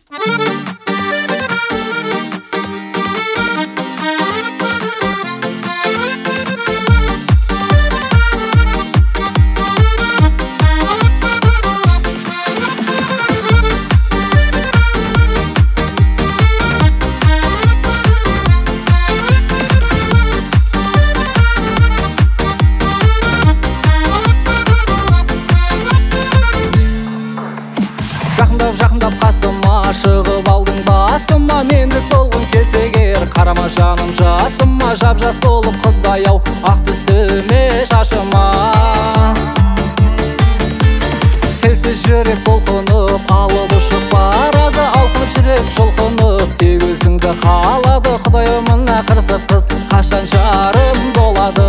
Жақындап қасыма шығып алдың басыма, мендік болғың келсе егер қарама жаным жасыма. Жап-жас болып Құдай-ау ақ түстіме шашыма. Телсіз жүрек бұлқынып алып ұшып барады, алқынып жүрек жұлқынып тек өзіңді қалады. Құдай-ау мына қырсық қыз қашан жарым болады?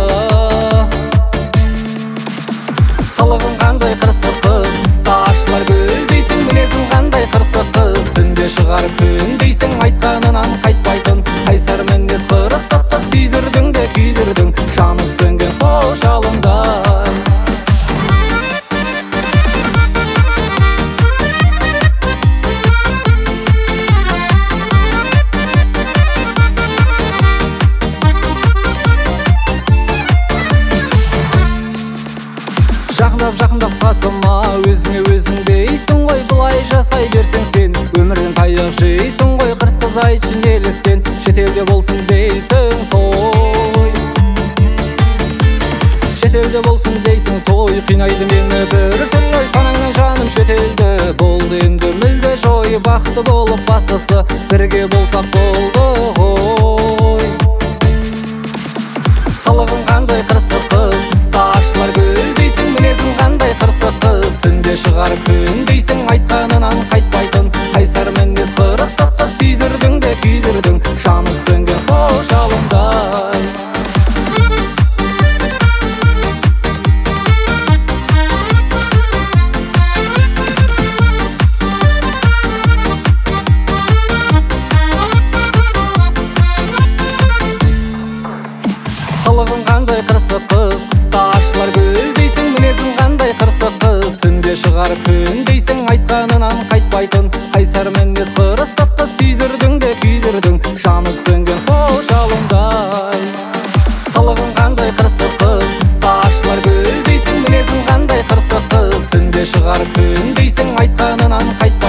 Қылығың қандай қырсық қыз, қыста ашылар гүл дейсің. Мінезің қандай қырсық қыз, түнде шығар күн дейсің. Айтқанынан қайтпайтын қайсар мінез қырсықты сүйдірдің де күйдірдің жаным сөнген хош алындай. Жақындап қасыма өзіңе өзің дейсің ғой. Бұлай жасай берсең сен өмірден таяқ жейсің ғой. Қырс қыз айтшы неліктен шетелде болсын дейсің той. Шетелде болсын дейсің той, қинайды мені бір түрлі. Санаңнан жаным шетелде болды енді мүлде жой. Бақытты болып бастысы бірге болсақ болды ғой. Қылығың қандай қырсық қыз, қыста ашылар гүл дейсің. Мінезің қандай қырсық қыз, түнде шығар күн дейсің. Айтқанынан қайтпайтын қайсар мінез қырсықты сүйдірдің де күйдірдің жаным сөнген хош алындай. Қылығың қандай қырсық қыз, қыста ашылар гүл дейсің. Мінезің қандай қырсық қыз, түнде шығар күн дейсің. Айтқанынан қайтпайтын қайсар мінез қырсықты сүйдірдің де күйдірдің жаным сөнген хош алындай. Қылығың қандай қырсық қыз, қыста ашылар гүл дейсің. Мінезің қандай қырсық қыз, түнде шығар күн дейсің. Айтқанынан қайтпайтын